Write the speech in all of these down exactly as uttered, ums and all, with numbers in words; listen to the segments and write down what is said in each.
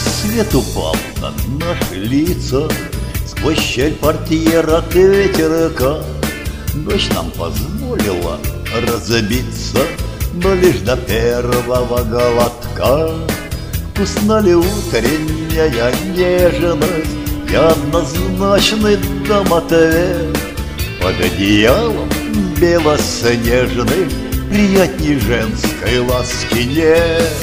Свет упал на наши лица, сквозь щель портьер от ветерка. Ночь нам позволила разобиться, но лишь до первого глотка. Вкусна ли утренняя нежность и однозначный домответ? Под одеялом белоснежным приятней женской ласки нет.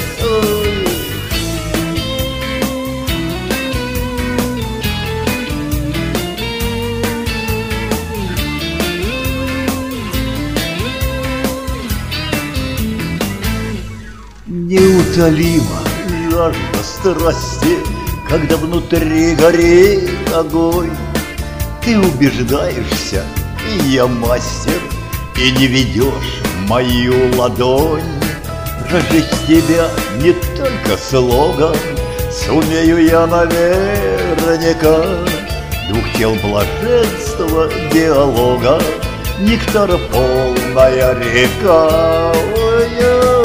Неутолима жажда страсти, когда внутри горит огонь. Ты убеждаешься, и я мастер, и не ведешь мою ладонь. Разжечь тебя не только слогом сумею я наверняка. Двух тел блаженства диалога, нектара полная река. Ой-ой.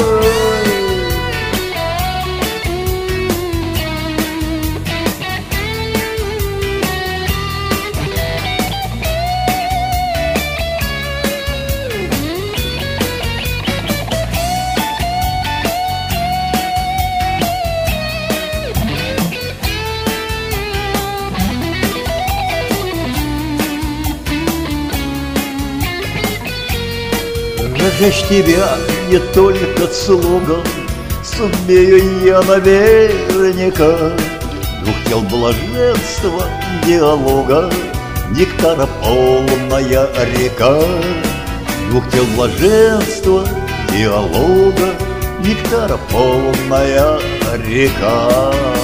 Разжечь тебя не только слогом сумею я наверняка. Двух тел блаженства диалога, нектара полная река. Двух тел блаженства диалога, нектара полная река.